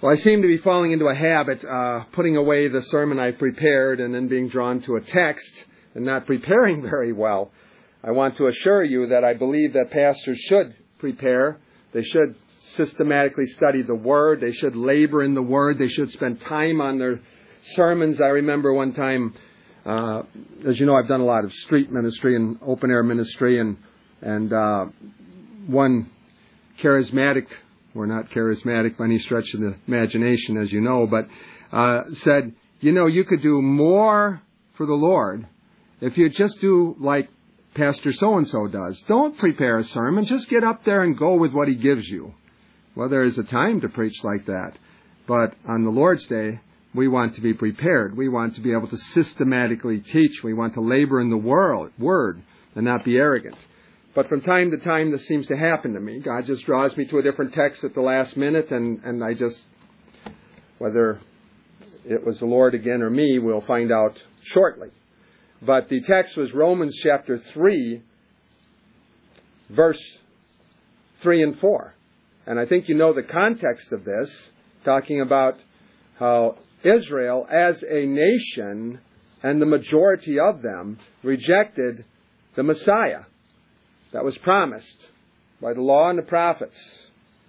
Well, I seem to be falling into a habit, putting away the sermon I prepared and then being drawn to a text and not preparing very well. I want to assure you that I believe that pastors should prepare. They should systematically study the Word. They should labor in the Word. They should spend time on their sermons. I remember one time, as you know, I've done a lot of street ministry and open-air ministry, and one charismatic, or not charismatic by any stretch of the imagination, as you know, but said, you could do more for the Lord if you just do like Pastor so-and-so does. Don't prepare a sermon. Just get up there and go with what he gives you. Well, there is a time to preach like that. But on the Lord's Day, we want to be prepared. We want to be able to systematically teach. We want to labor in the Word and not be arrogant. But from time to time, this seems to happen to me. God just draws me to a different text at the last minute, and I just, whether it was the Lord again or me, we'll find out shortly. But the text was Romans chapter 3, verse 3 and 4. And I think you know the context of this, talking about how Israel as a nation and the majority of them rejected the Messiah that was promised by the law and the prophets.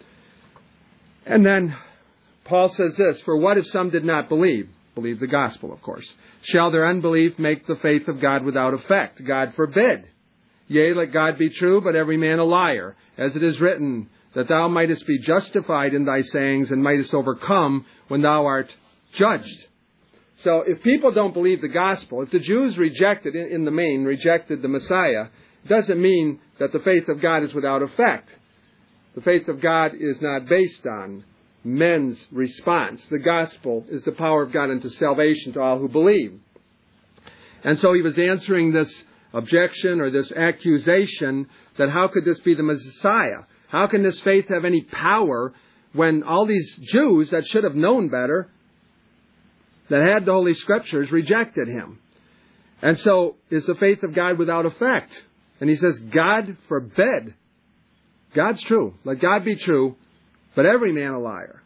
And then Paul says this, "For what if some did not believe?" Believe the gospel, of course. "Shall their unbelief make the faith of God without effect? God forbid. Yea, let God be true, but every man a liar. As it is written, that thou mightest be justified in thy sayings and mightest overcome when thou art judged." So if people don't believe the gospel, if the Jews rejected, in the main, rejected the Messiah, it doesn't mean that the faith of God is without effect. The faith of God is not based on men's response. The gospel is the power of God unto salvation to all who believe. And so he was answering this objection or this accusation that how could this be the Messiah? How can this faith have any power when all these Jews that should have known better, that had the Holy Scriptures, rejected him? And so is the faith of God without effect? And he says, God forbid. God's true. Let God be true, but every man a liar.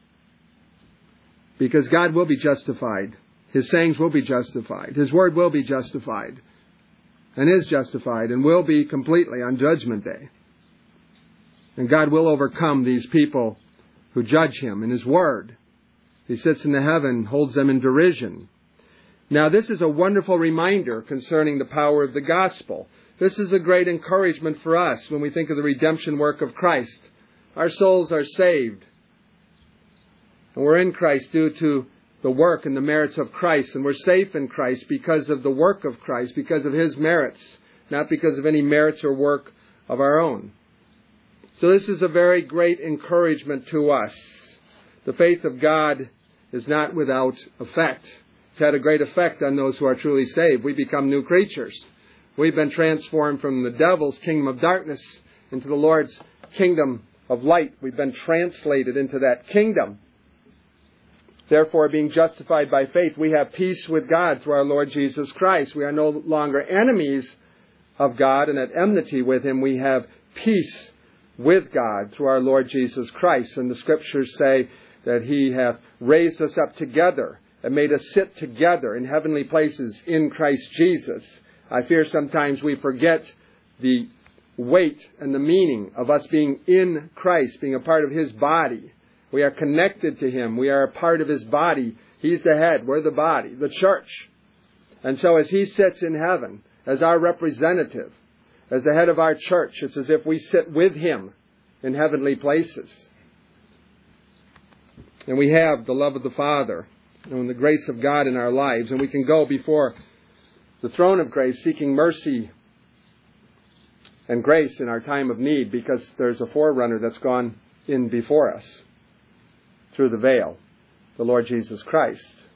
Because God will be justified. His sayings will be justified. His word will be justified. And is justified and will be completely on Judgment Day. And God will overcome these people who judge him in his word. He sits in the heaven, holds them in derision. Now this is a wonderful reminder concerning the power of the gospel. This is a great encouragement for us when we think of the redemption work of Christ. Our souls are saved. And we're in Christ due to the work and the merits of Christ. And we're safe in Christ because of the work of Christ, because of his merits, not because of any merits or work of our own. So this is a very great encouragement to us. The faith of God is not without effect. It's had a great effect on those who are truly saved. We become new creatures. We've been transformed from the devil's kingdom of darkness into the Lord's kingdom of light. We've been translated into that kingdom. Therefore, being justified by faith, we have peace with God through our Lord Jesus Christ. We are no longer enemies of God and at enmity with him. We have peace with God through our Lord Jesus Christ. And the Scriptures say that he hath raised us up together and made us sit together in heavenly places in Christ Jesus. I fear sometimes we forget the weight and the meaning of us being in Christ, being a part of his body. We are connected to him. We are a part of his body. He's the head. We're the body, the church. And so as he sits in heaven as our representative, as the head of our church, it's as if we sit with him in heavenly places. And we have the love of the Father and the grace of God in our lives. And we can go before the throne of grace seeking mercy and grace in our time of need, because there's a forerunner that's gone in before us through the veil, the Lord Jesus Christ.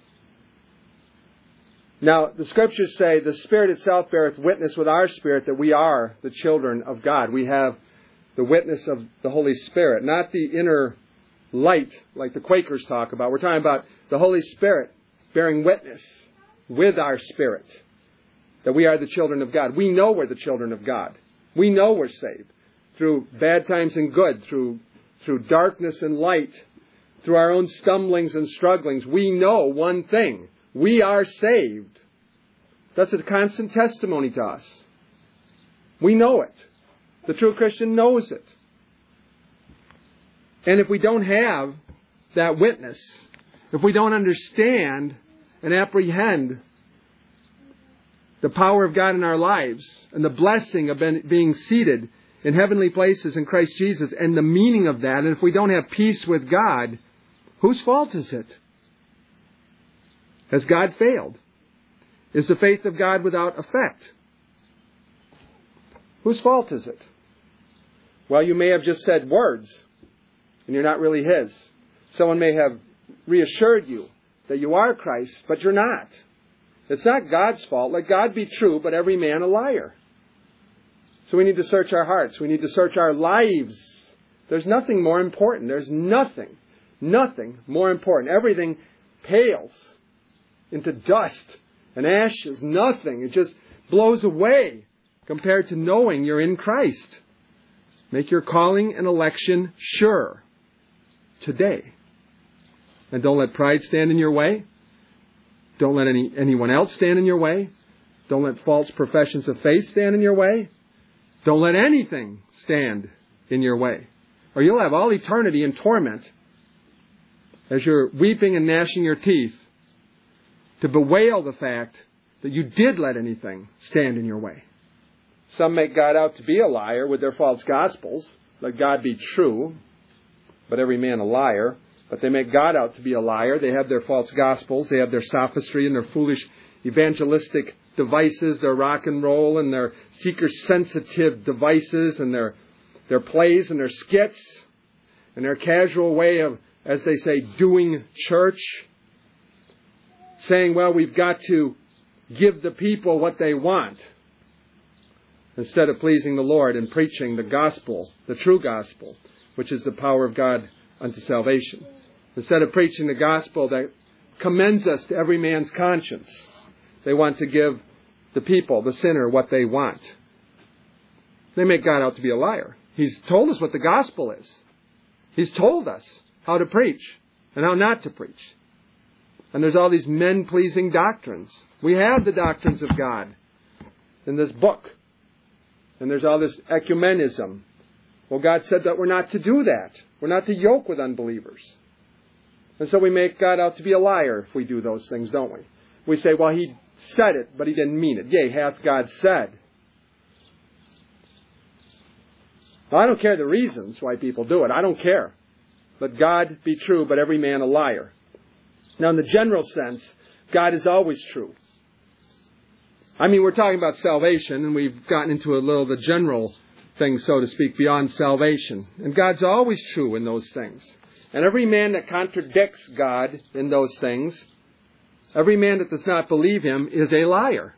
Now, the Scriptures say, the Spirit itself beareth witness with our spirit that we are the children of God. We have the witness of the Holy Spirit, not the inner light like the Quakers talk about. We're talking about the Holy Spirit bearing witness with our spirit that we are the children of God. We know we're the children of God. We know we're saved through bad times and good, through darkness and light. through our own stumblings and strugglings, we know one thing. We are saved. That's a constant testimony to us. We know it. The true Christian knows it. And if we don't have that witness, if we don't understand and apprehend the power of God in our lives and the blessing of being seated in heavenly places in Christ Jesus and the meaning of that, and if we don't have peace with God, whose fault is it? Has God failed? Is the faith of God without effect? Whose fault is it? Well, you may have just said words, and you're not really His. Someone may have reassured you that you are Christ, but you're not. It's not God's fault. Let God be true, but every man a liar. So we need to search our hearts. We need to search our lives. There's nothing more important. There's nothing more important. Everything pales into dust and ashes. Nothing. It just blows away compared to knowing you're in Christ. Make your calling and election sure today. And don't let pride stand in your way. Don't let anyone else stand in your way. Don't let false professions of faith stand in your way. Don't let anything stand in your way. Or you'll have all eternity in torment as you're weeping and gnashing your teeth to bewail the fact that you did let anything stand in your way. Some make God out to be a liar with their false gospels. Let God be true, but every man a liar. But they make God out to be a liar. They have their false gospels. They have their sophistry and their foolish evangelistic devices, their rock and roll and their seeker-sensitive devices and their plays and their skits and their casual way of, as they say, doing church. Saying, well, we've got to give the people what they want instead of pleasing the Lord and preaching the gospel, the true gospel, which is the power of God unto salvation. Instead of preaching the gospel that commends us to every man's conscience, they want to give the people, the sinner, what they want. They make God out to be a liar. He's told us what the gospel is. He's told us how to preach and how not to preach. And there's all these men-pleasing doctrines. We have the doctrines of God in this book. And there's all this ecumenism. Well, God said that we're not to do that. We're not to yoke with unbelievers. And so we make God out to be a liar if we do those things, don't we? We say, well, He said it, but He didn't mean it. Yea, hath God said. Well, I don't care the reasons why people do it. I don't care. Let God be true, but every man a liar. Now, in the general sense, God is always true. I mean, we're talking about salvation, and we've gotten into a little of the general things, so to speak, beyond salvation. And God's always true in those things. And every man that contradicts God in those things, every man that does not believe Him is a liar.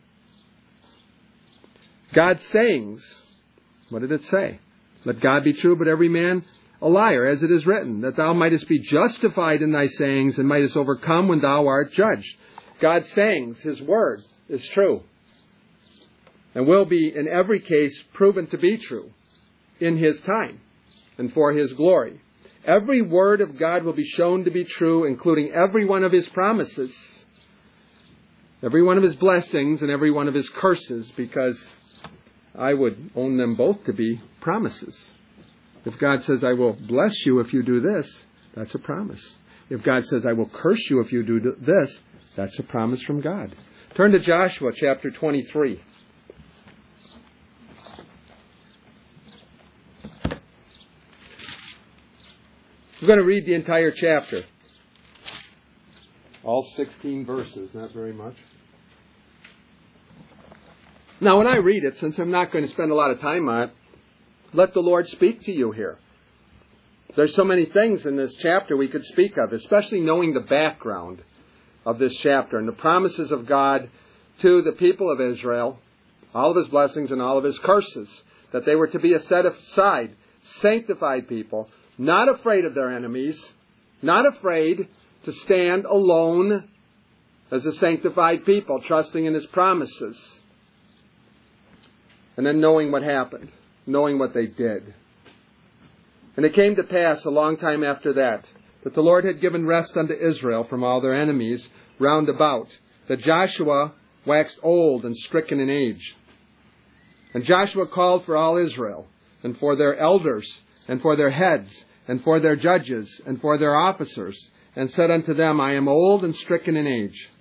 God's sayings, what did it say? Let God be true, but every man a liar, as it is written, that thou mightest be justified in thy sayings and mightest overcome when thou art judged. God's sayings, His word, is true. And will be, in every case, proven to be true in His time and for His glory. Every word of God will be shown to be true, including every one of His promises, every one of His blessings, and every one of His curses, because I would own them both to be promises. If God says, I will bless you if you do this, that's a promise. If God says, I will curse you if you do this, that's a promise from God. Turn to Joshua chapter 23. We're going to read the entire chapter. All 16 verses, not very much. Now, when I read it, since I'm not going to spend a lot of time on it, let the Lord speak to you here. There's so many things in this chapter we could speak of, especially knowing the background of this chapter and the promises of God to the people of Israel, all of His blessings and all of His curses, that they were to be a set aside, sanctified people, not afraid of their enemies, not afraid to stand alone as a sanctified people, trusting in His promises. And then knowing what happened, knowing what they did. And it came to pass a long time after that that the Lord had given rest unto Israel from all their enemies round about, that Joshua waxed old and stricken in age. And Joshua called for all Israel, and for their elders, and for their heads, and for their judges, and for their officers, and said unto them, I am old and stricken in age.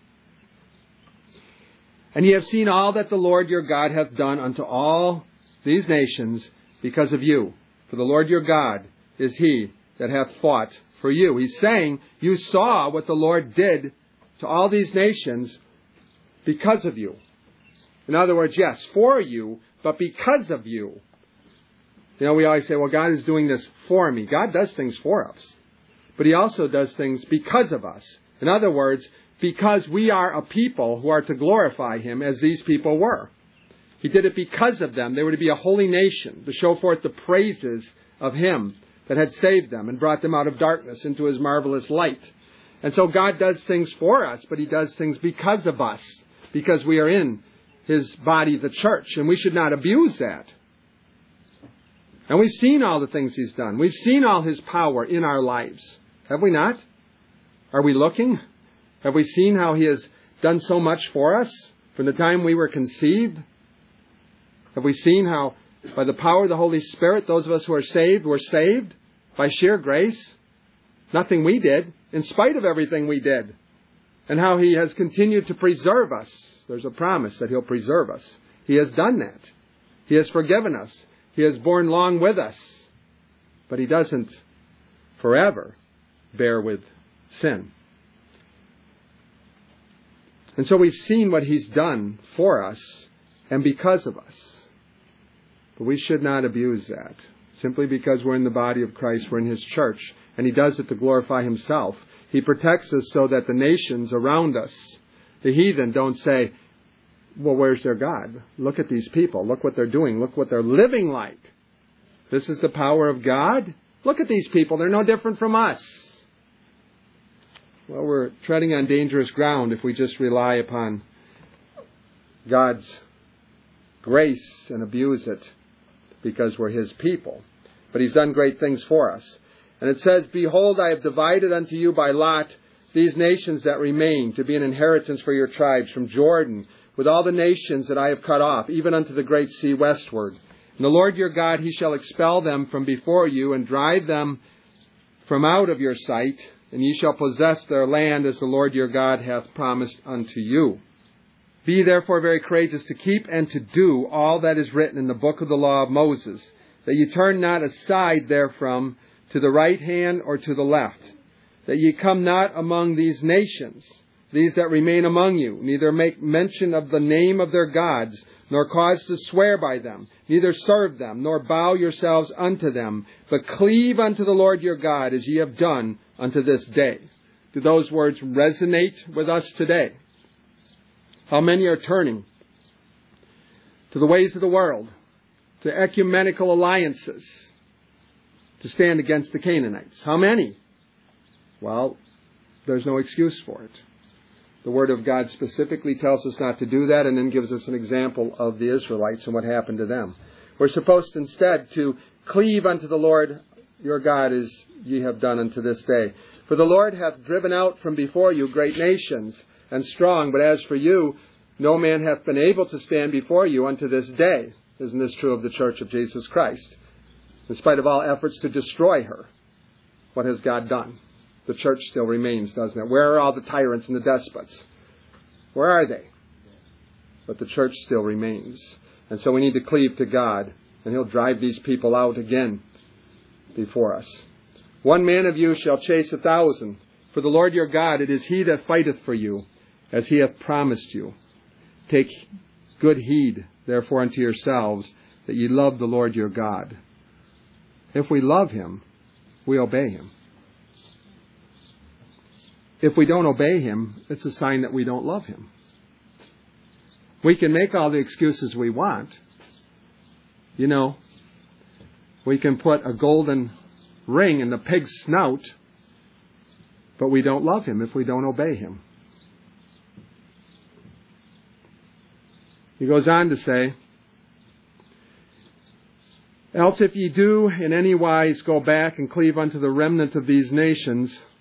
And ye have seen all that the Lord your God hath done unto all these nations because of you. For the Lord your God is he that hath fought for you. He's saying, you saw what the Lord did to all these nations because of you. In other words, yes, for you, but because of you. You know, we always say, well, God is doing this for me. God does things for us. But he also does things because of us. In other words, because we are a people who are to glorify him as these people were. He did it because of them. They were to be a holy nation, to show forth the praises of him that had saved them and brought them out of darkness into his marvelous light. And so God does things for us, but he does things because of us, because we are in his body, the church, and we should not abuse that. And we've seen all the things he's done. We've seen all his power in our lives. Have we not? Are we looking? Have we seen how he has done so much for us from the time we were conceived? Have we seen how by the power of the Holy Spirit, those of us who are saved were saved by sheer grace? Nothing we did, in spite of everything we did. And how he has continued to preserve us. There's a promise that he'll preserve us. He has done that. He has forgiven us. He has borne long with us. But he doesn't forever bear with sin. And so we've seen what he's done for us and because of us. But we should not abuse that. Simply because we're in the body of Christ, we're in his church, and he does it to glorify himself. He protects us so that the nations around us, the heathen, don't say, well, where's their God? Look at these people. Look what they're doing. Look what they're living like. This is the power of God? Look at these people. They're no different from us. Well, we're treading on dangerous ground if we just rely upon God's grace and abuse it because we're his people. But he's done great things for us. And it says, behold, I have divided unto you by lot these nations that remain to be an inheritance for your tribes from Jordan, with all the nations that I have cut off, even unto the great sea westward. And the Lord your God, he shall expel them from before you, and drive them from out of your sight, and ye shall possess their land as the Lord your God hath promised unto you. Be therefore very courageous to keep and to do all that is written in the book of the law of Moses, that ye turn not aside therefrom to the right hand or to the left, that ye come not among these nations, these that remain among you, neither make mention of the name of their gods, nor cause to swear by them, neither serve them, nor bow yourselves unto them, but cleave unto the Lord your God, as ye have done unto this day. Do those words resonate with us today? How many are turning to the ways of the world, to ecumenical alliances, to stand against the Canaanites? How many? Well, there's no excuse for it. The Word of God specifically tells us not to do that, and then gives us an example of the Israelites and what happened to them. We're supposed instead to cleave unto the Lord your God as ye have done unto this day. For the Lord hath driven out from before you great nations and strong, but as for you, no man hath been able to stand before you unto this day. Isn't this true of the Church of Jesus Christ? In spite of all efforts to destroy her, what has God done? The church still remains, doesn't it? Where are all the tyrants and the despots? Where are they? But the church still remains. And so we need to cleave to God, and he'll drive these people out again before us. 1 man of you shall chase 1,000. For the Lord your God, it is he that fighteth for you, as he hath promised you. Take good heed, therefore, unto yourselves, that ye love the Lord your God. If we love him, we obey him. If we don't obey him, it's a sign that we don't love him. We can make all the excuses we want. You know, we can put a golden ring in the pig's snout, but we don't love him if we don't obey him. He goes on to say, else if ye do in any wise go back and cleave unto the remnant of these nations,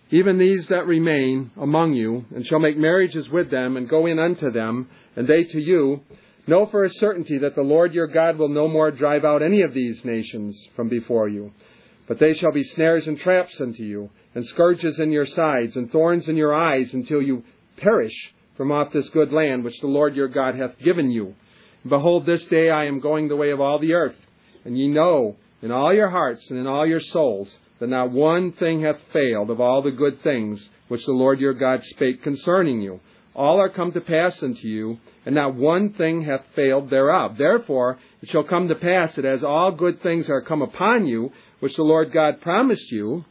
even these that remain among you, and shall make marriages with them, and go in unto them, and they to you, know for a certainty that the Lord your God will no more drive out any of these nations from before you. But they shall be snares and traps unto you, and scourges in your sides, and thorns in your eyes, until you perish from off this good land which the Lord your God hath given you. And behold, this day I am going the way of all the earth, and ye know in all your hearts and in all your souls that not one thing hath failed of all the good things which the Lord your God spake concerning you. All are come to pass unto you, and not one thing hath failed thereof. Therefore it shall come to pass that as all good things are come upon you, which the Lord God promised you,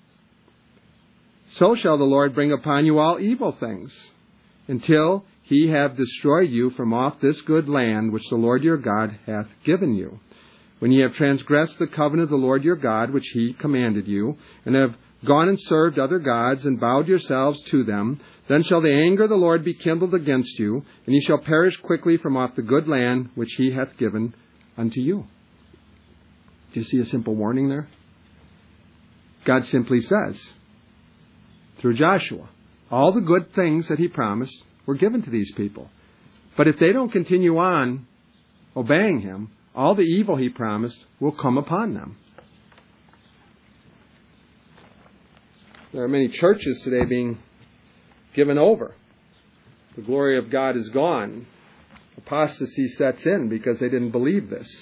so shall the Lord bring upon you all evil things, until he have destroyed you from off this good land which the Lord your God hath given you. When ye have transgressed the covenant of the Lord your God, which he commanded you, and have gone and served other gods, and bowed yourselves to them, then shall the anger of the Lord be kindled against you, and ye shall perish quickly from off the good land which he hath given unto you. Do you see a simple warning there? God simply says, through Joshua, all the good things that he promised were given to these people. But if they don't continue on obeying him, all the evil he promised will come upon them. There are many churches today being given over. The glory of God is gone. Apostasy sets in because they didn't believe this.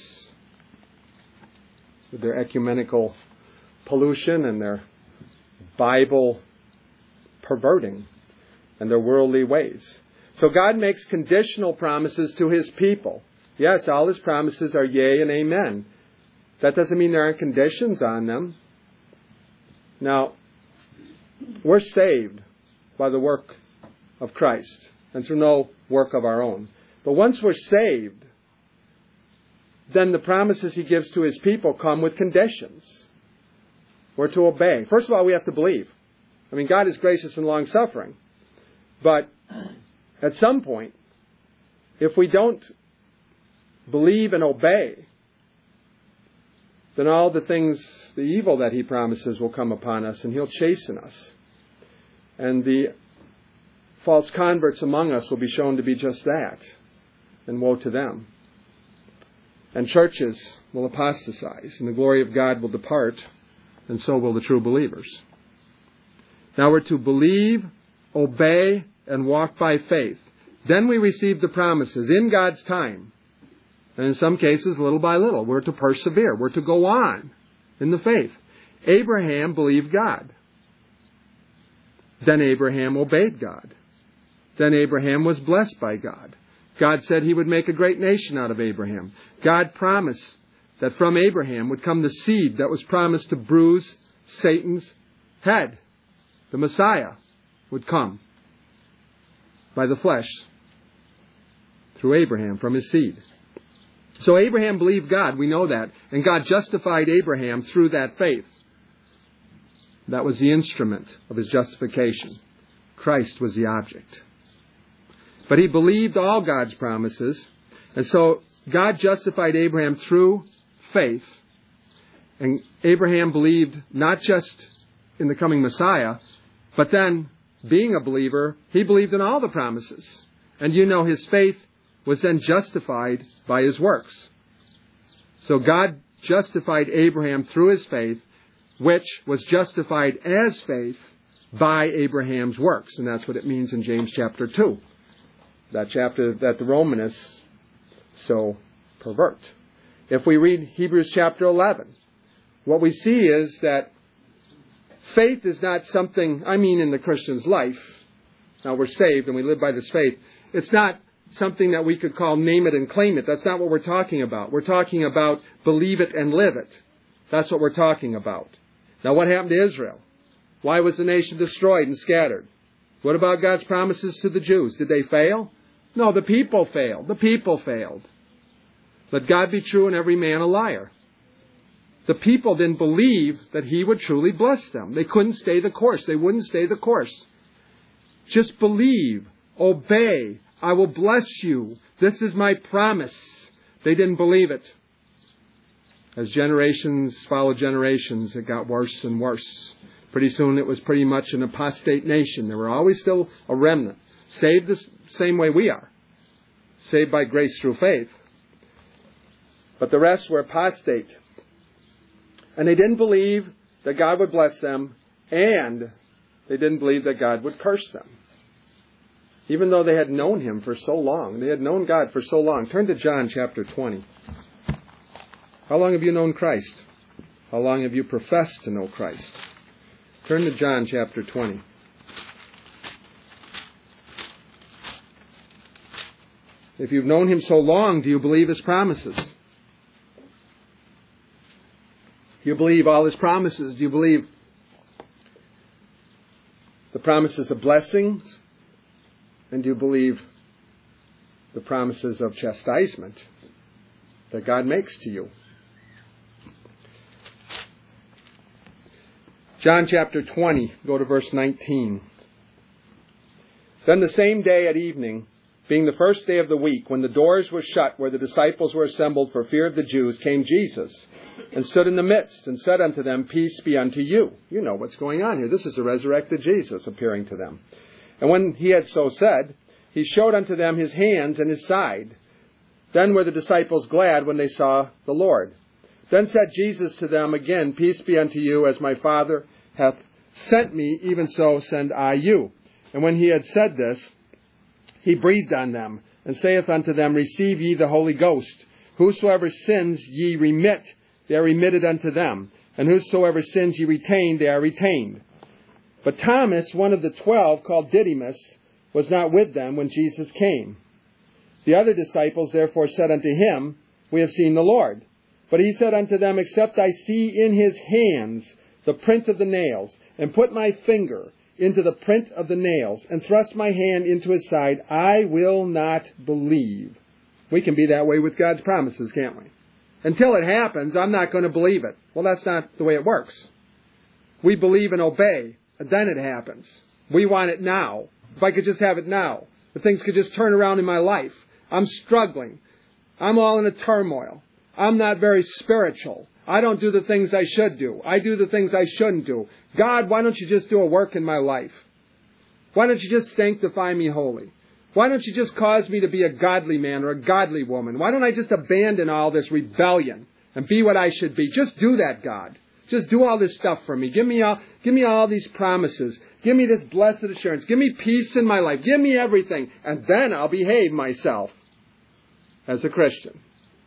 With their ecumenical pollution and their Bible perverting and their worldly ways. So God makes conditional promises to his people. Yes, all his promises are yea and amen. That doesn't mean there aren't conditions on them. Now, we're saved by the work of Christ and through no work of our own. But once we're saved, then the promises he gives to his people come with conditions. We're to obey. First of all, we have to believe. I mean, God is gracious and long-suffering. But at some point, if we don't believe and obey, then all the things, the evil that he promises will come upon us, and he'll chasten us. And the false converts among us will be shown to be just that. And woe to them. And churches will apostatize, and the glory of God will depart, and so will the true believers. Now we're to believe, obey, and walk by faith. Then we receive the promises in God's time. And in some cases, little by little, we're to persevere. We're to go on in the faith. Abraham believed God. Then Abraham obeyed God. Then Abraham was blessed by God. God said he would make a great nation out of Abraham. God promised that from Abraham would come the seed that was promised to bruise Satan's head. The Messiah would come by the flesh through Abraham from his seed. So Abraham believed God, we know that, and God justified Abraham through that faith. That was the instrument of his justification. Christ was the object. But he believed all God's promises, and so God justified Abraham through faith. And Abraham believed not just in the coming Messiah, but then, being a believer, he believed in all the promises. And you know his faith was then justified by his works. So God justified Abraham through his faith, which was justified as faith by Abraham's works. And that's what it means in James chapter 2. That chapter that the Romanists so pervert. If we read Hebrews chapter 11, what we see is that faith is not something, in the Christian's life. Now we're saved and we live by this faith. It's not something that we could call name it and claim it. That's not what we're talking about. We're talking about believe it and live it. That's what we're talking about. Now what happened to Israel? Why was the nation destroyed and scattered? What about God's promises to the Jews? Did they fail? No, the people failed. The people failed. Let God be true and every man a liar. The people didn't believe that he would truly bless them. They couldn't stay the course. They wouldn't stay the course. Just believe. Obey. I will bless you. This is my promise. They didn't believe it. As generations followed generations, it got worse and worse. Pretty soon it was pretty much an apostate nation. There were always still a remnant, saved the same way we are, saved by grace through faith. But the rest were apostate. And they didn't believe that God would bless them, and they didn't believe that God would curse them. Even though they had known Him for so long. They had known God for so long. Turn to John chapter 20. How long have you known Christ? How long have you professed to know Christ? Turn to John chapter 20. If you've known Him so long, do you believe His promises? Do you believe all His promises? Do you believe the promises of blessings? And do you believe the promises of chastisement that God makes to you? John chapter 20, go to verse 19. Then the same day at evening, being the first day of the week, when the doors were shut where the disciples were assembled for fear of the Jews, came Jesus and stood in the midst and said unto them, Peace be unto you. You know what's going on here. This is the resurrected Jesus appearing to them. And when He had so said, He showed unto them His hands and His side. Then were the disciples glad when they saw the Lord. Then said Jesus to them again, Peace be unto you, as my Father hath sent me, even so send I you. And when He had said this, He breathed on them, and saith unto them, Receive ye the Holy Ghost. Whosoever sins ye remit, they are remitted unto them. And whosoever sins ye retain, they are retained. But Thomas, one of the 12, called Didymus, was not with them when Jesus came. The other disciples therefore said unto Him, We have seen the Lord. But He said unto them, Except I see in His hands the print of the nails, and put my finger into the print of the nails, and thrust my hand into His side, I will not believe. We can be that way with God's promises, can't we? Until it happens, I'm not going to believe it. Well, that's not the way it works. We believe and obey, and then it happens. We want it now. If I could just have it now. If things could just turn around in my life. I'm struggling. I'm all in a turmoil. I'm not very spiritual. I don't do the things I should do. I do the things I shouldn't do. God, why don't you just do a work in my life? Why don't you just sanctify me holy? Why don't you just cause me to be a godly man or a godly woman? Why don't I just abandon all this rebellion and be what I should be? Just do that, God. Just do all this stuff for me. Give me all these promises. Give me this blessed assurance. Give me peace in my life. Give me everything. And then I'll behave myself as a Christian.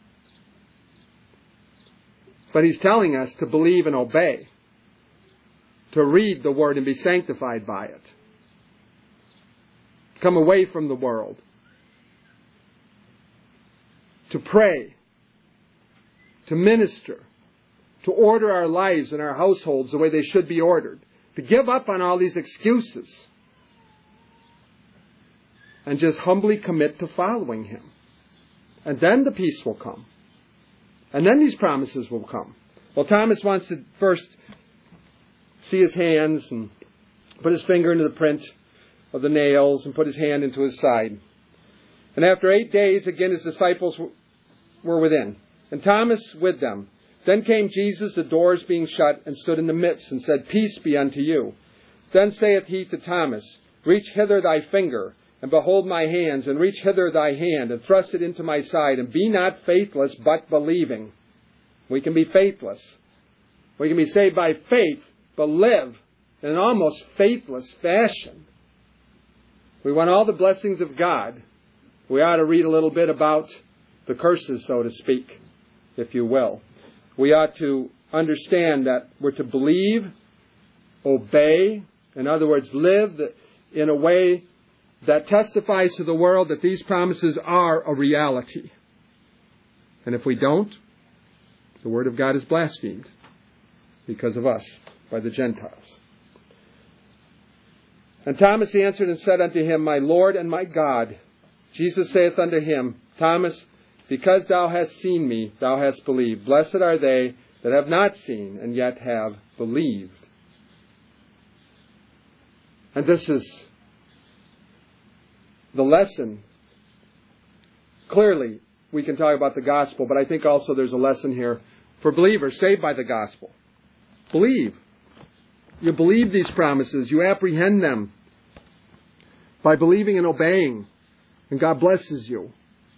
But He's telling us to believe and obey. To read the Word and be sanctified by it. Come away from the world. To pray. To minister. To order our lives and our households the way they should be ordered. To give up on all these excuses. And just humbly commit to following Him. And then the peace will come. And then these promises will come. Well, Thomas wants to first see His hands and put his finger into the print of the nails and put his hand into His side. And after 8 days, again His disciples were within, and Thomas with them. Then came Jesus, the doors being shut, and stood in the midst, and said, Peace be unto you. Then saith He to Thomas, Reach hither thy finger, and behold my hands, and reach hither thy hand, and thrust it into my side, and be not faithless, but believing. We can be faithless. We can be saved by faith, but live in an almost faithless fashion. We want all the blessings of God. We ought to read a little bit about the curses, so to speak, if you will. We ought to understand that we're to believe, obey, in other words, live in a way that testifies to the world that these promises are a reality. And if we don't, the Word of God is blasphemed because of us by the Gentiles. And Thomas answered and said unto Him, My Lord and my God. Jesus saith unto him, Thomas, because thou hast seen me, thou hast believed. Blessed are they that have not seen, and yet have believed. And this is the lesson. Clearly, we can talk about the gospel, but I think also there's a lesson here for believers saved by the gospel. Believe. You believe these promises. You apprehend them by believing and obeying. And God blesses you.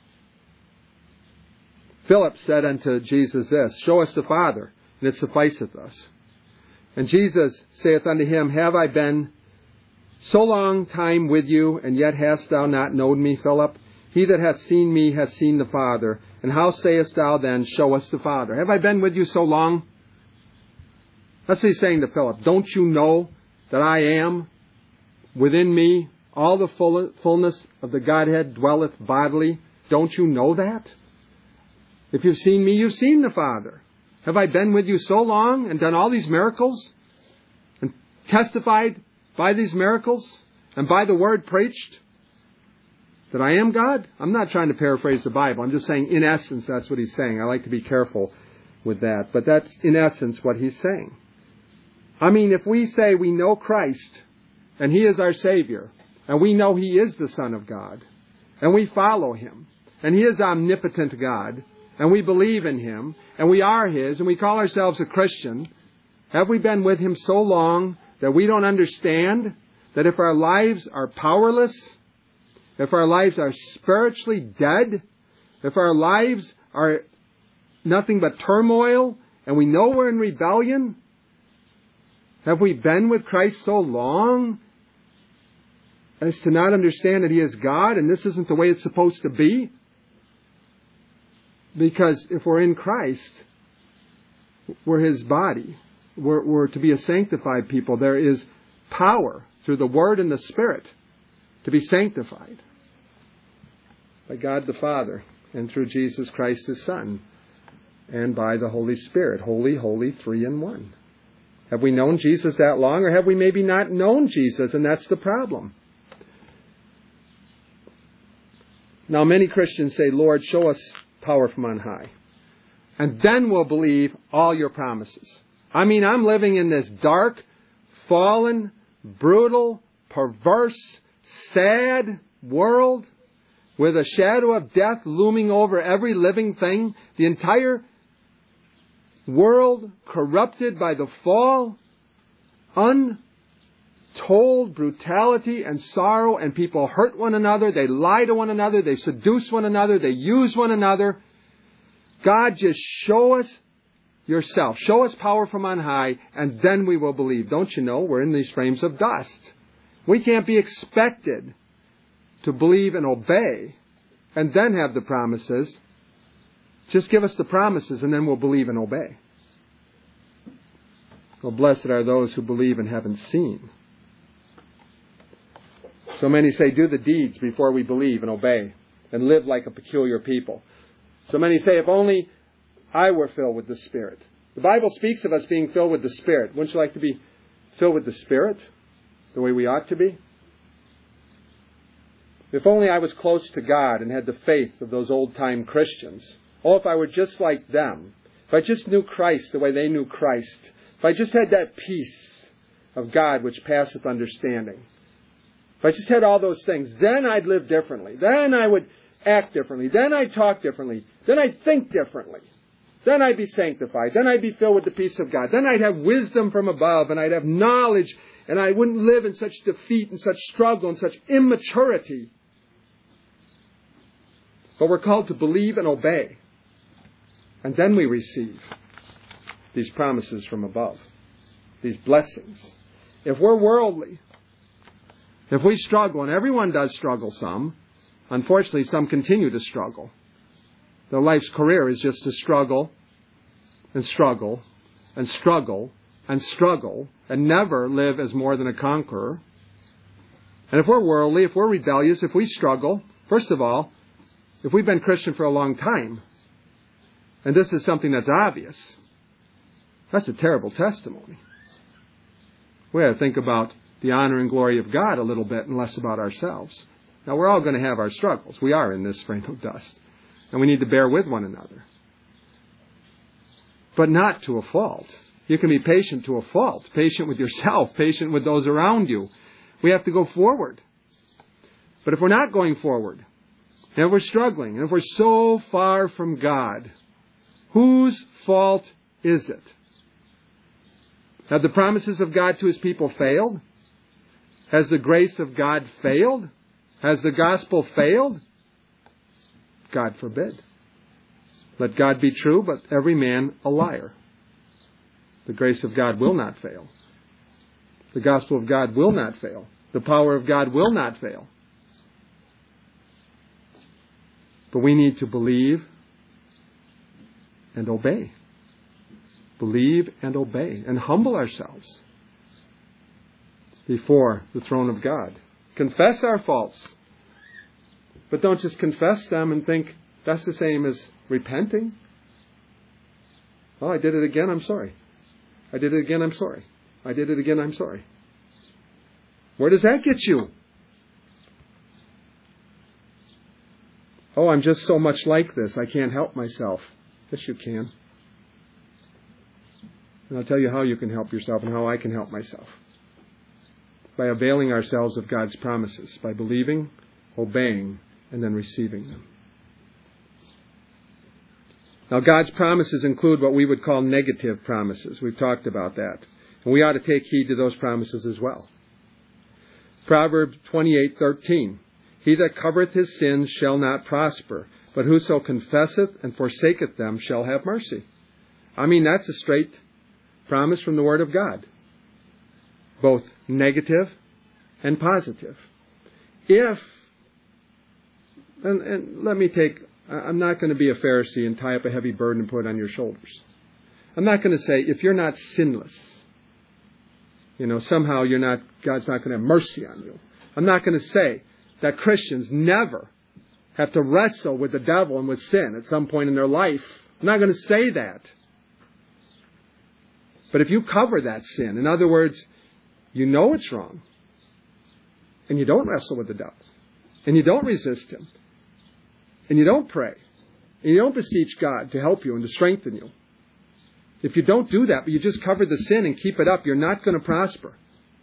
Philip said unto Jesus this, Show us the Father, and it sufficeth us. And Jesus saith unto him, Have I been so long time with you, and yet hast thou not known me, Philip? He that hath seen me hath seen the Father. And how sayest thou then, Show us the Father? Have I been with you so long? That's what he's saying to Philip. Don't you know that I am within me? All the fullness of the Godhead dwelleth bodily. Don't you know that? If you've seen me, you've seen the Father. Have I been with you so long and done all these miracles and testified by these miracles and by the word preached that I am God? I'm not trying to paraphrase the Bible. I'm just saying, in essence, that's what he's saying. I like to be careful with that. But that's, in essence, what he's saying. I mean, if we say we know Christ and He is our Savior, and we know He is the Son of God, and we follow Him, and He is omnipotent God, and we believe in Him, and we are His, and we call ourselves a Christian, have we been with Him so long that we don't understand that if our lives are powerless, if our lives are spiritually dead, if our lives are nothing but turmoil, and we know we're in rebellion, have we been with Christ so long as to not understand that He is God and this isn't the way it's supposed to be? Because if we're in Christ, we're His body. We're to be a sanctified people. There is power through the Word and the Spirit to be sanctified by God the Father and through Jesus Christ His Son and by the Holy Spirit. Holy, holy, three in one. Have we known Jesus that long, or have we maybe not known Jesus, and that's the problem? Now, many Christians say, Lord, show us power from on high, and then we'll believe all your promises. I mean, I'm living in this dark, fallen, brutal, perverse, sad world with a shadow of death looming over every living thing. The entire world corrupted by the fall, untold brutality and sorrow, and people hurt one another, they lie to one another, they seduce one another, they use one another. God, just show us yourself. Show us power from on high, and then we will believe. Don't you know we're in these frames of dust? We can't be expected to believe and obey and then have the promises. Just give us the promises and then we'll believe and obey. Well, blessed are those who believe and haven't seen. So many say, do the deeds before we believe and obey and live like a peculiar people. So many say, if only I were filled with the Spirit. The Bible speaks of us being filled with the Spirit. Wouldn't you like to be filled with the Spirit the way we ought to be? If only I was close to God and had the faith of those old-time Christians. Oh, if I were just like them. If I just knew Christ the way they knew Christ. If I just had that peace of God which passeth understanding. If I just had all those things, then I'd live differently. Then I would act differently. Then I'd talk differently. Then I'd think differently. Then I'd be sanctified. Then I'd be filled with the peace of God. Then I'd have wisdom from above, and I'd have knowledge, and I wouldn't live in such defeat and such struggle and such immaturity. But we're called to believe and obey. And then we receive these promises from above, these blessings. If we're worldly, if we struggle, and everyone does struggle some, unfortunately some continue to struggle. Their life's career is just to struggle and struggle and struggle and struggle and never live as more than a conqueror. And if we're worldly, if we're rebellious, if we struggle, first of all, if we've been Christian for a long time, and this is something that's obvious, that's a terrible testimony. We have to think about the honor and glory of God a little bit and less about ourselves. Now, we're all going to have our struggles. We are in this frame of dust. And we need to bear with one another. But not to a fault. You can be patient to a fault. Patient with yourself. Patient with those around you. We have to go forward. But if we're not going forward, and if we're struggling, and if we're so far from God, whose fault is it? Have the promises of God to His people failed? Has the grace of God failed? Has the gospel failed? God forbid. Let God be true, but every man a liar. The grace of God will not fail. The gospel of God will not fail. The power of God will not fail. But we need to believe and obey. Believe and obey and humble ourselves before the throne of God. Confess our faults. But don't just confess them and think that's the same as repenting. Oh, I did it again, I'm sorry. I did it again, I'm sorry. I did it again, I'm sorry. Where does that get you? Oh, I'm just so much like this, I can't help myself. Yes, you can. And I'll tell you how you can help yourself and how I can help myself. By availing ourselves of God's promises, by believing, obeying, and then receiving them. Now, God's promises include what we would call negative promises. We've talked about that. And we ought to take heed to those promises as well. Proverbs 28:13. He that covereth his sins shall not prosper, but whoso confesseth and forsaketh them shall have mercy. I mean, that's a straight promise from the Word of God. Both negative and positive. And let me I'm not going to be a Pharisee and tie up a heavy burden and put it on your shoulders. I'm not going to say, if you're not sinless, somehow God's not going to have mercy on you. I'm not going to say that Christians never have to wrestle with the devil and with sin at some point in their life. I'm not going to say that. But if you cover that sin, in other words, you know it's wrong, and you don't wrestle with the devil, and you don't resist him, and you don't pray, and you don't beseech God to help you and to strengthen you. If you don't do that, but you just cover the sin and keep it up, you're not going to prosper.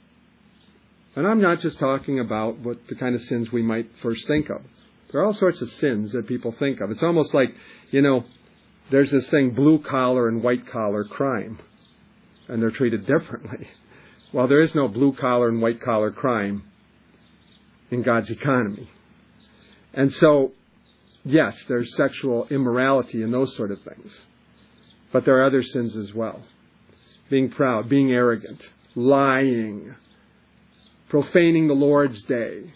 And I'm not just talking about what the kind of sins we might first think of. There are all sorts of sins that people think of. It's almost like, there's this thing, blue-collar and white-collar crime, and they're treated differently. Well, there is no blue-collar and white-collar crime in God's economy. And so, yes, there's sexual immorality and those sort of things. But there are other sins as well. Being proud, being arrogant, lying, profaning the Lord's day,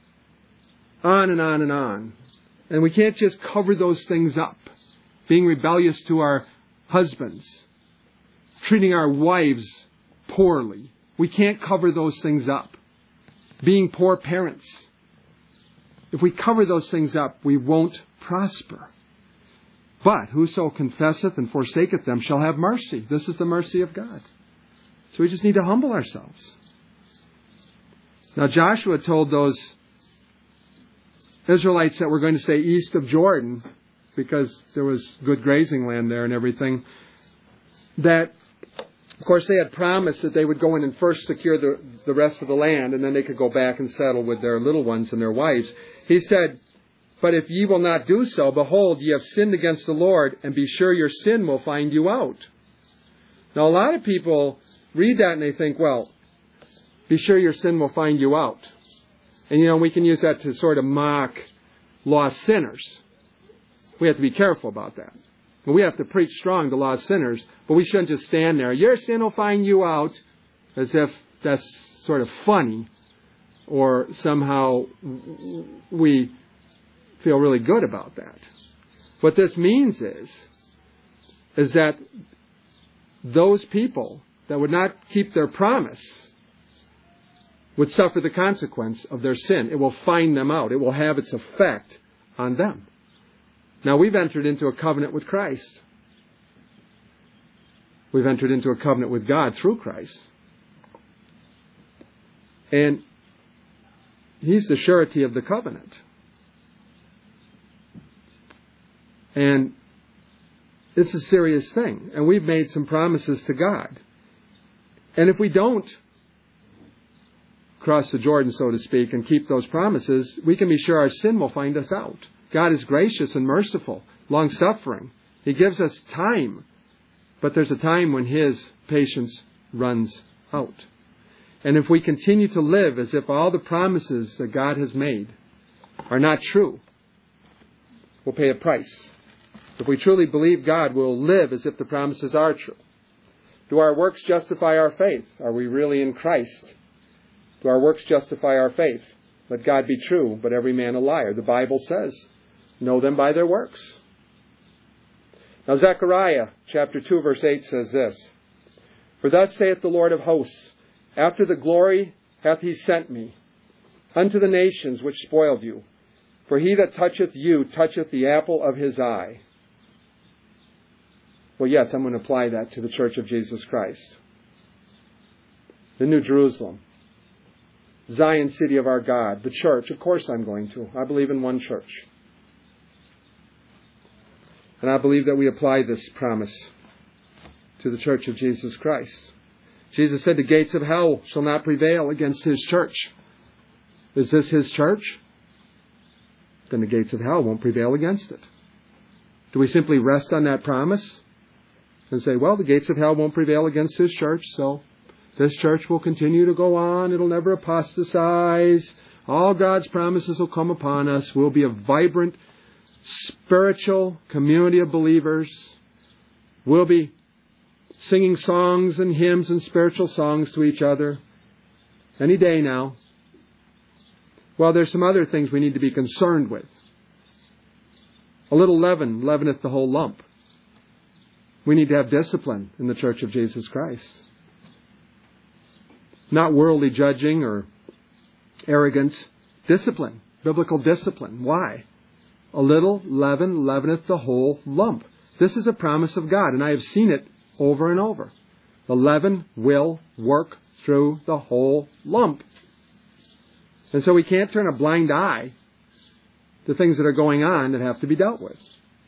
on and on and on. And we can't just cover those things up. Being rebellious to our husbands, treating our wives poorly. We can't cover those things up. Being poor parents. If we cover those things up, we won't prosper. But whoso confesseth and forsaketh them shall have mercy. This is the mercy of God. So we just need to humble ourselves. Now Joshua told those Israelites that were going to stay east of Jordan, because there was good grazing land there and everything, that, of course, they had promised that they would go in and first secure the rest of the land, and then they could go back and settle with their little ones and their wives. He said, but if ye will not do so, behold, ye have sinned against the Lord, and be sure your sin will find you out. Now, a lot of people read that and they think, well, be sure your sin will find you out. And, we can use that to sort of mock lost sinners. We have to be careful about that. We have to preach strong to lost sinners, but we shouldn't just stand there. Your sin will find you out, as if that's sort of funny, or somehow we feel really good about that. What this means is that those people that would not keep their promise would suffer the consequence of their sin. It will find them out. It will have its effect on them. Now, we've entered into a covenant with Christ. We've entered into a covenant with God through Christ. And He's the surety of the covenant. And it's a serious thing. And we've made some promises to God. And if we don't cross the Jordan, so to speak, and keep those promises, we can be sure our sin will find us out. God is gracious and merciful, long-suffering. He gives us time. But there's a time when His patience runs out. And if we continue to live as if all the promises that God has made are not true, we'll pay a price. If we truly believe God, we'll live as if the promises are true. Do our works justify our faith? Are we really in Christ? Do our works justify our faith? Let God be true, but every man a liar. The Bible says, know them by their works. Now Zechariah chapter 2 verse 8 says this, For thus saith the Lord of hosts, After the glory hath he sent me unto the nations which spoiled you. For he that toucheth you toucheth the apple of his eye. Well, yes, I'm going to apply that to the Church of Jesus Christ. The New Jerusalem. Zion, city of our God. The church. Of course I'm going to. I believe in one church. And I believe that we apply this promise to the Church of Jesus Christ. Jesus said the gates of hell shall not prevail against his church. Is this his church? Then the gates of hell won't prevail against it. Do we simply rest on that promise and say, well, the gates of hell won't prevail against his church, so this church will continue to go on. It'll never apostatize. All God's promises will come upon us. We'll be a vibrant, spiritual community of believers. We'll be singing songs and hymns and spiritual songs to each other any day now. Well, there's some other things we need to be concerned with. A little leaven leaveneth the whole lump. We need to have discipline in the Church of Jesus Christ. Not worldly judging or arrogance. Discipline. Biblical discipline. Why? A little leaven leaveneth the whole lump. This is a promise of God, and I have seen it over and over. The leaven will work through the whole lump. And so we can't turn a blind eye to things that are going on that have to be dealt with.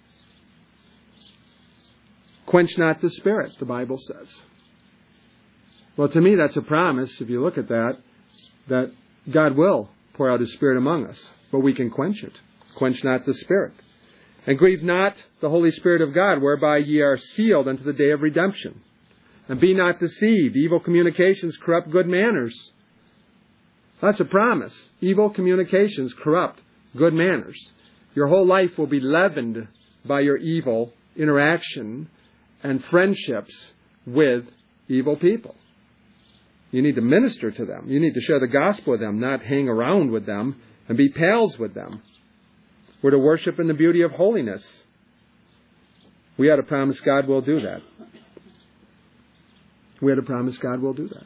Quench not the Spirit, the Bible says. Well, to me, that's a promise, if you look at that God will pour out His Spirit among us, but we can quench it. Quench not the Spirit. And grieve not the Holy Spirit of God, whereby ye are sealed unto the day of redemption. And be not deceived. Evil communications corrupt good manners. That's a promise. Evil communications corrupt good manners. Your whole life will be leavened by your evil interaction and friendships with evil people. You need to minister to them. You need to share the gospel with them, not hang around with them and be pals with them. We're to worship in the beauty of holiness. We ought to promise God will do that. We ought to promise God will do that.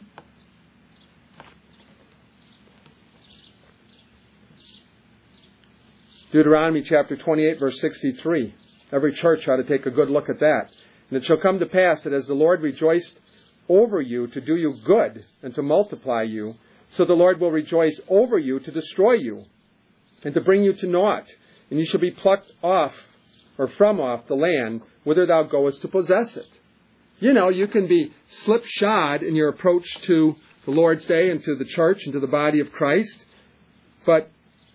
Deuteronomy chapter 28, verse 63. Every church ought to take a good look at that. And it shall come to pass that as the Lord rejoiced over you to do you good and to multiply you, so the Lord will rejoice over you to destroy you and to bring you to naught. And you shall be plucked off or from off the land whither thou goest to possess it. You know, you can be slipshod in your approach to the Lord's Day and to the church and to the body of Christ, but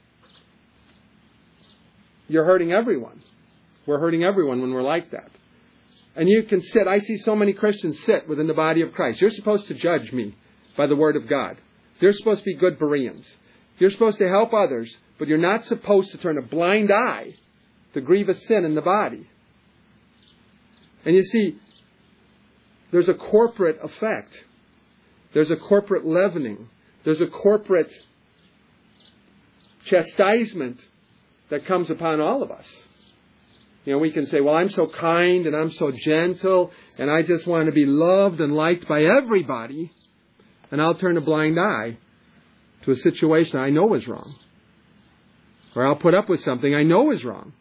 you're hurting everyone. We're hurting everyone when we're like that. And you can sit. I see so many Christians sit within the body of Christ. You're supposed to judge me by the Word of God. You're supposed to be good Bereans. You're supposed to help others, but you're not supposed to turn a blind eye to grievous sin in the body. And you see, there's a corporate effect. There's a corporate leavening. There's a corporate chastisement that comes upon all of us. You know, we can say, well, I'm so kind and I'm so gentle and I just want to be loved and liked by everybody. And I'll turn a blind eye to a situation I know is wrong. Or I'll put up with something I know is wrong.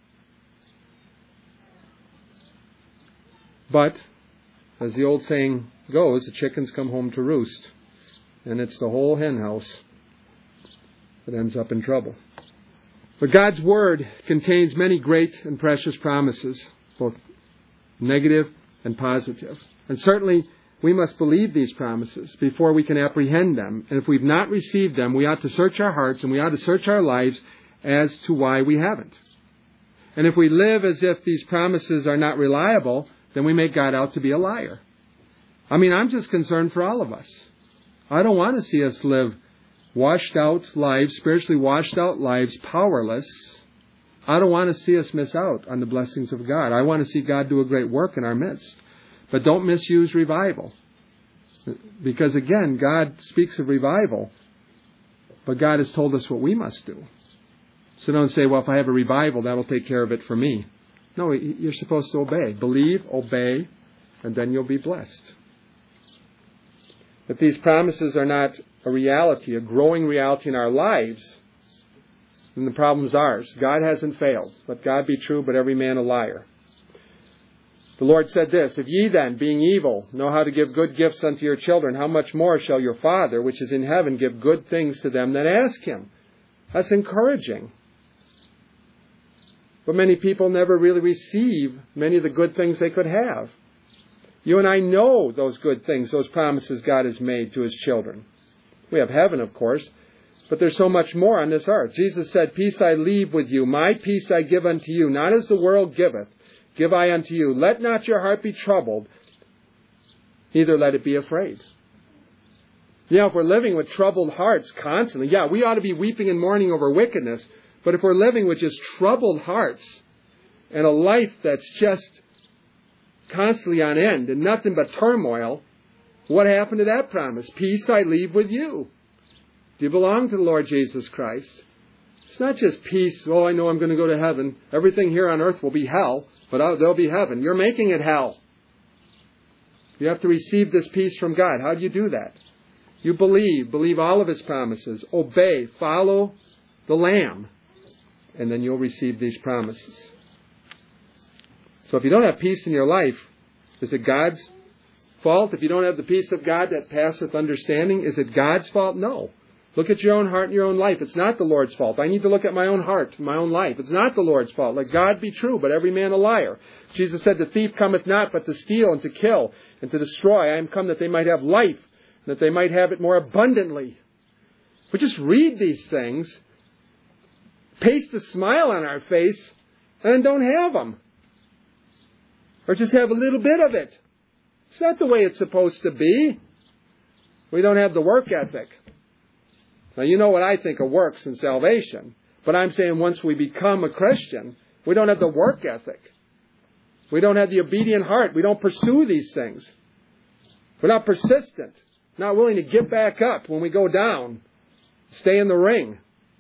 But, as the old saying goes, the chickens come home to roost. And it's the whole hen house that ends up in trouble. But God's Word contains many great and precious promises, both negative and positive. And certainly we must believe these promises before we can apprehend them. And if we've not received them, we ought to search our hearts and we ought to search our lives as to why we haven't. And if we live as if these promises are not reliable, then we make God out to be a liar. I mean, I'm just concerned for all of us. I don't want to see us live washed out lives, spiritually washed out lives, powerless. I don't want to see us miss out on the blessings of God. I want to see God do a great work in our midst. But don't misuse revival. Because again, God speaks of revival, but God has told us what we must do. So don't say, well, if I have a revival, that'll take care of it for me. No, you're supposed to obey. Believe, obey, and then you'll be blessed. If these promises are not a reality, a growing reality in our lives, then the problem's ours. God hasn't failed. Let God be true, but every man a liar. The Lord said this, if ye then, being evil, know how to give good gifts unto your children, how much more shall your Father, which is in heaven, give good things to them that ask Him? That's encouraging. But many people never really receive many of the good things they could have. You and I know those good things, those promises God has made to His children. We have heaven, of course, but there's so much more on this earth. Jesus said, peace I leave with you, my peace I give unto you, not as the world giveth, give I unto you. Let not your heart be troubled, neither let it be afraid. If we're living with troubled hearts constantly, we ought to be weeping and mourning over wickedness, but if we're living with just troubled hearts and a life that's just constantly on end and nothing but turmoil, what happened to that promise? Peace I leave with you. Do you belong to the Lord Jesus Christ? It's not just peace, I know I'm going to go to heaven. Everything here on earth will be hell, but there'll be heaven. You're making it hell. You have to receive this peace from God. How do you do that? You believe all of His promises, obey, follow the Lamb, and then you'll receive these promises. So if you don't have peace in your life, is it God's fault? If you don't have the peace of God that passeth understanding, is it God's fault? No. Look at your own heart and your own life. It's not the Lord's fault. I need to look at my own heart, my own life. It's not the Lord's fault. Let God be true, but every man a liar. Jesus said, the thief cometh not but to steal and to kill and to destroy. I am come that they might have life, and that they might have it more abundantly. We just read these things, paste a smile on our face, and then don't have them. Or just have a little bit of it. It's not the way it's supposed to be. We don't have the work ethic. Now, you know what I think of works and salvation. But I'm saying once we become a Christian, we don't have the work ethic. We don't have the obedient heart. We don't pursue these things. We're not persistent. Not willing to get back up when we go down. Stay in the ring.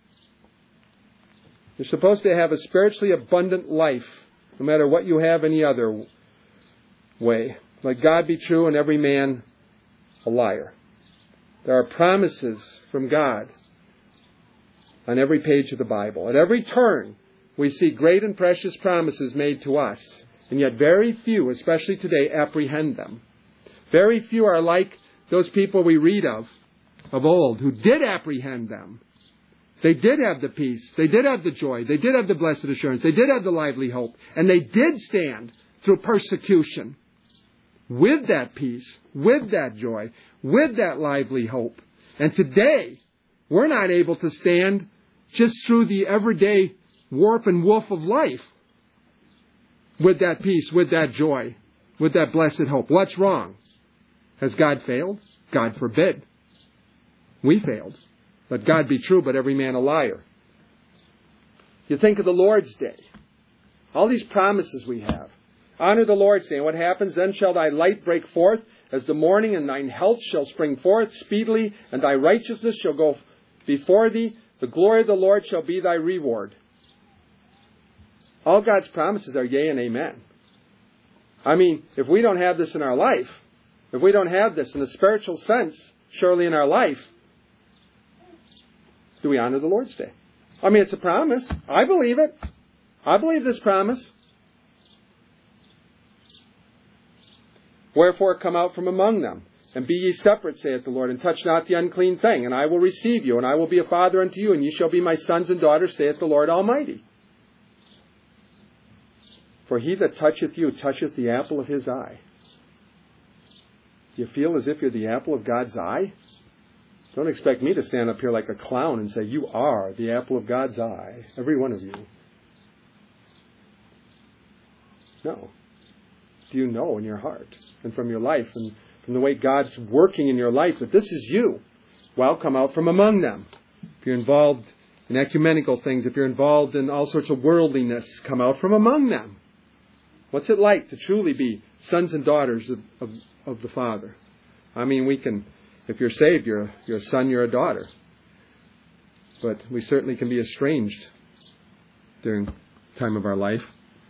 You're supposed to have a spiritually abundant life, no matter what you have any other way. Let God be true and every man a liar. There are promises from God on every page of the Bible. At every turn, we see great and precious promises made to us. And yet very few, especially today, apprehend them. Very few are like those people we read of old, who did apprehend them. They did have the peace. They did have the joy. They did have the blessed assurance. They did have the lively hope. And they did stand through persecution with that peace, with that joy, with that lively hope. And today, we're not able to stand just through the everyday warp and woof of life with that peace, with that joy, with that blessed hope. What's wrong? Has God failed? God forbid. We failed. Let God be true, but every man a liar. You think of the Lord's Day. All these promises we have. Honor the Lord's Day. And what happens? Then shall thy light break forth as the morning, and thine health shall spring forth speedily, and thy righteousness shall go before thee. The glory of the Lord shall be thy reward. All God's promises are yea and amen. I mean, if we don't have this in our life, if we don't have this in a spiritual sense, surely in our life, do we honor the Lord's Day? I mean, it's a promise. I believe it. I believe this promise. Wherefore come out from among them, and be ye separate, saith the Lord, and touch not the unclean thing, and I will receive you, and I will be a father unto you, and ye shall be my sons and daughters, saith the Lord Almighty. For he that toucheth you toucheth the apple of his eye. Do you feel as if you're the apple of God's eye? Don't expect me to stand up here like a clown and say, you are the apple of God's eye, every one of you. No. Do you know in your heart and from your life and from the way God's working in your life, that this is you, well, come out from among them. If you're involved in ecumenical things, if you're involved in all sorts of worldliness, come out from among them. What's it like to truly be sons and daughters of the Father? I mean, we can, if you're saved, you're a son, you're a daughter. But we certainly can be estranged during the time of our life.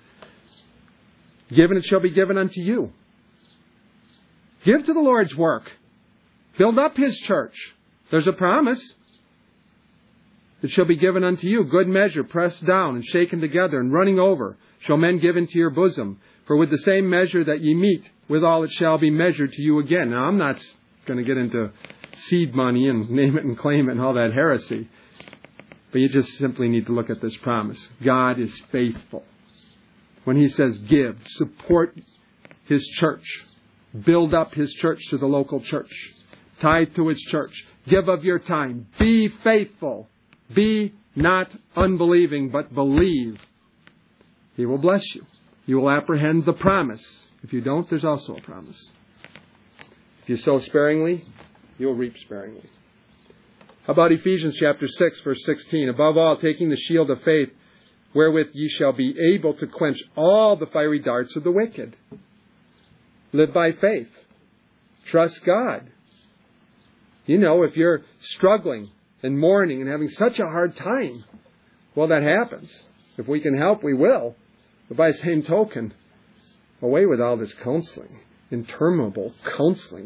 Given it shall be given unto you. Give to the Lord's work. Build up His church. There's a promise. It shall be given unto you, good measure, pressed down and shaken together and running over, shall men give into your bosom. For with the same measure that ye meet, withal it shall be measured to you again. Now, I'm not going to get into seed money and name it and claim it and all that heresy. But you just simply need to look at this promise. God is faithful. When He says give, support His church. Build up His church to the local church. Tithe to His church. Give of your time. Be faithful. Be not unbelieving, but believe. He will bless you. You will apprehend the promise. If you don't, there's also a promise. If you sow sparingly, you'll reap sparingly. How about Ephesians chapter 6, verse 16? Above all, taking the shield of faith, wherewith ye shall be able to quench all the fiery darts of the wicked. Live by faith. Trust God. You know, if you're struggling and mourning and having such a hard time, well, that happens. If we can help, we will. But by the same token, away with all this counseling. Interminable counseling,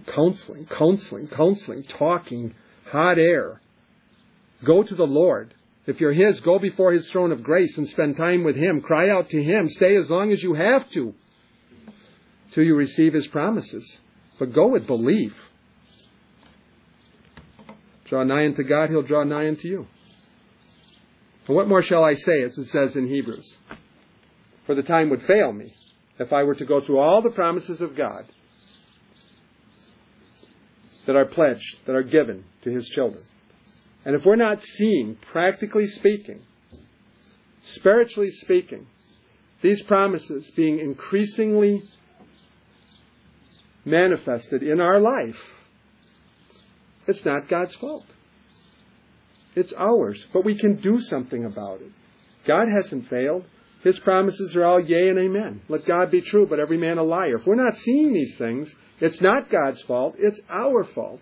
talking, hot air. Go to the Lord. If you're His, go before His throne of grace and spend time with Him. Cry out to Him. Stay as long as you have to till you receive His promises. But go with belief. Draw nigh unto God, He'll draw nigh unto you. And what more shall I say, as it says in Hebrews? For the time would fail me if I were to go through all the promises of God that are pledged, that are given to His children. And if we're not seeing, practically speaking, spiritually speaking, these promises being increasingly manifested in our life, it's not God's fault. It's ours. But we can do something about it. God hasn't failed. His promises are all yea and amen. Let God be true, but every man a liar. If we're not seeing these things, it's not God's fault. It's our fault.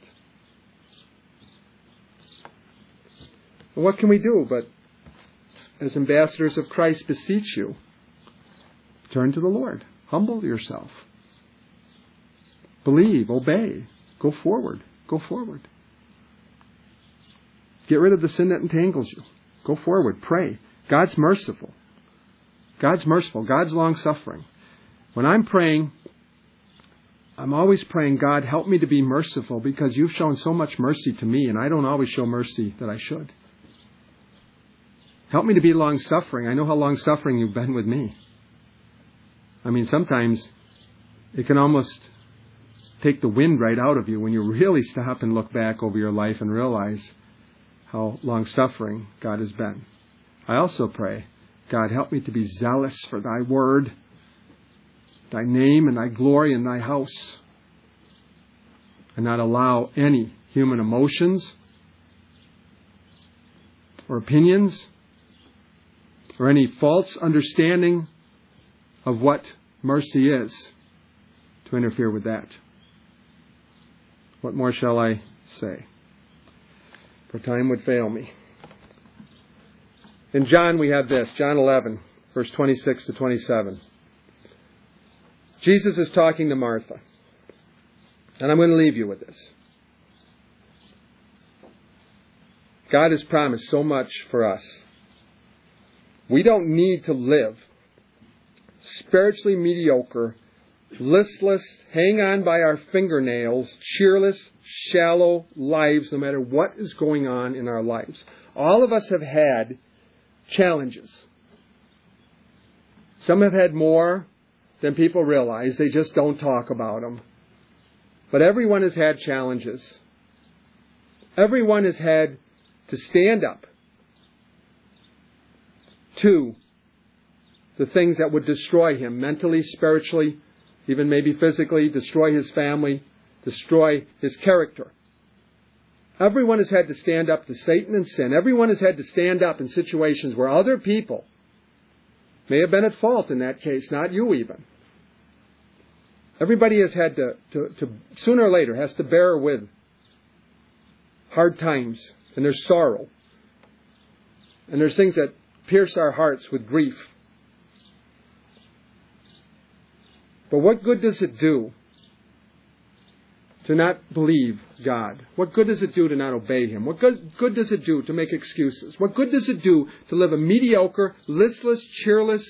And what can we do but, as ambassadors of Christ, beseech you, turn to the Lord. Humble yourself. Believe. Obey. Go forward. Go forward. Get rid of the sin that entangles you. Go forward. Pray. God's merciful. God's merciful. God's long-suffering. When I'm praying, I'm always praying, God, help me to be merciful because you've shown so much mercy to me and I don't always show mercy that I should. Help me to be long-suffering. I know how long-suffering you've been with me. I mean, sometimes it can almost take the wind right out of you when you really stop and look back over your life and realize how long-suffering God has been. I also pray, God, help me to be zealous for Thy word, Thy name and Thy glory in Thy house, and not allow any human emotions or opinions or any false understanding of what mercy is to interfere with that. What more shall I say? For time would fail me. In John we have this, John 11, verse 26 to 27. Jesus is talking to Martha. And I'm going to leave you with this. God has promised so much for us. We don't need to live spiritually mediocre, listless, hang on by our fingernails, cheerless, shallow lives, no matter what is going on in our lives. All of us have had challenges. Some have had more than people realize. They just don't talk about them. But everyone has had challenges. Everyone has had to stand up to the things that would destroy him mentally, spiritually, even maybe physically, destroy his family, destroy his character. Everyone has had to stand up to Satan and sin. Everyone has had to stand up in situations where other people may have been at fault in that case, not you even. Everybody has had to sooner or later, has to bear with hard times, and there's sorrow. And there's things that pierce our hearts with grief. But what good does it do to not believe God? What good does it do to not obey Him? What good does it do to make excuses? What good does it do to live a mediocre, listless, cheerless,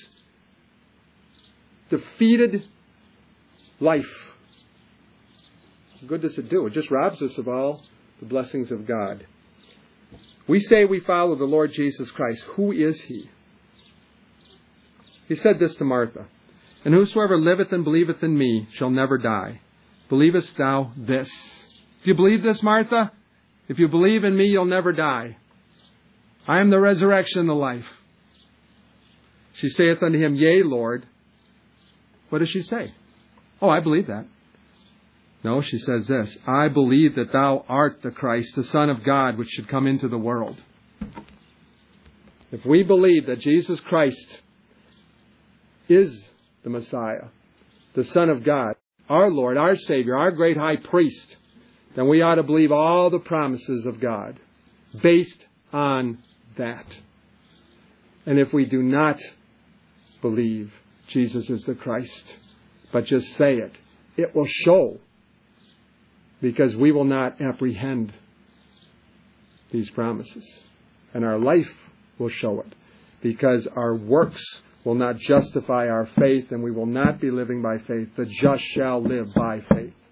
defeated life? What good does it do? It just robs us of all the blessings of God. We say we follow the Lord Jesus Christ. Who is He? He said this to Martha, "And whosoever liveth and believeth in me shall never die. Believest thou this?" Do you believe this, Martha? If you believe in me, you'll never die. I am the resurrection and the life. She saith unto him, Yea, Lord. What does she say? Oh, I believe that. No, she says this, I believe that thou art the Christ, the Son of God, which should come into the world. If we believe that Jesus Christ is the Messiah, the Son of God, our Lord, our Savior, our great high priest, then we ought to believe all the promises of God based on that. And if we do not believe Jesus is the Christ, but just say it, it will show, because we will not apprehend these promises. And our life will show it, because our works will not justify our faith, and we will not be living by faith. The just shall live by faith.